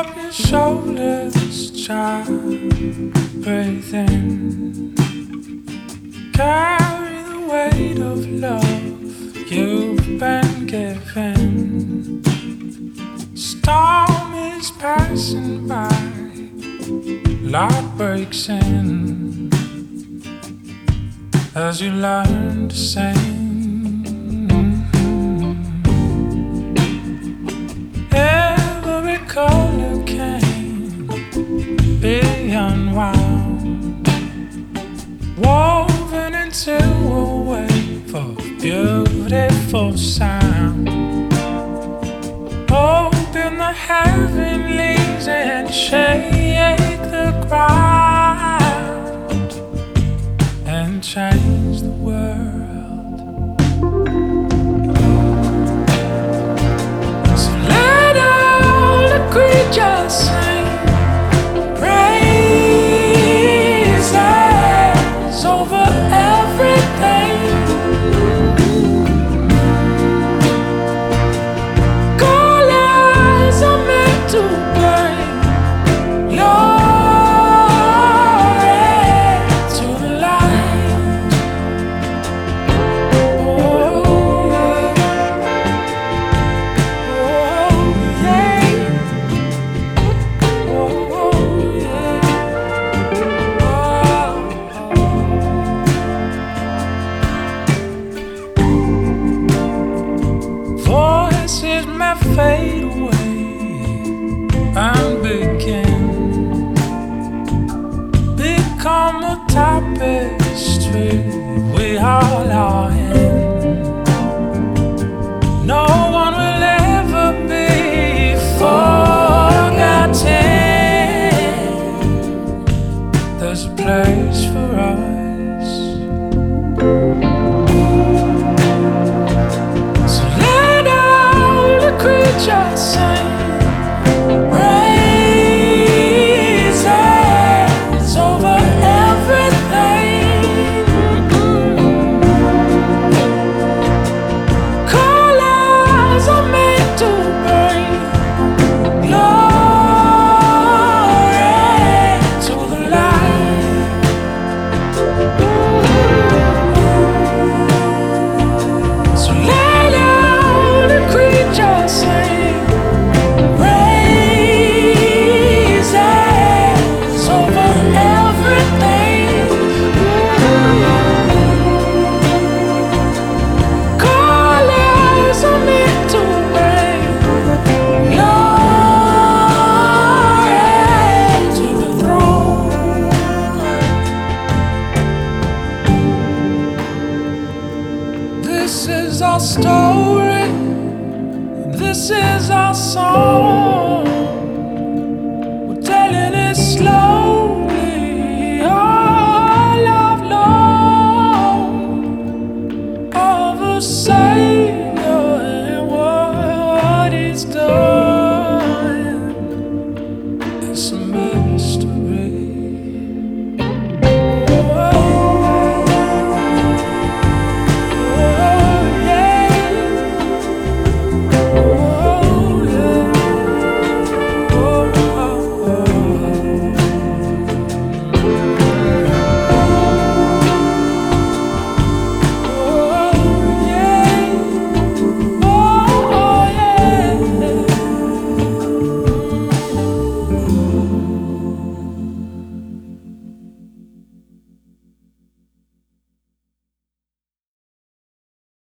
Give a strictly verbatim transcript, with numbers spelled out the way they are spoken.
up your shoulders, child. Breathe in. Carry the weight of love you've been given. Storm is passing by, light breaks in as you learn to sing. Every color can be unwound, woven into a wave of beautiful sound. Open the heavenlies and shake the ground and change the world. So let all the creatures sing praises over everything. Colors are meant to bring glory to the light. Oh, yeah. Oh, yeah. Oh, yeah. Voices may fade away and begin, become a tapestry we all are in. No one will ever be forgotten. There's a place for us. So let all the creatures sing praises over everything. Colors are made to bring glory to the light. So let all the creatures sing praises over everything. Colors are meant to bring glory to the throne. This is our story, this is our song. We're telling it slowly, all love long, of a sail.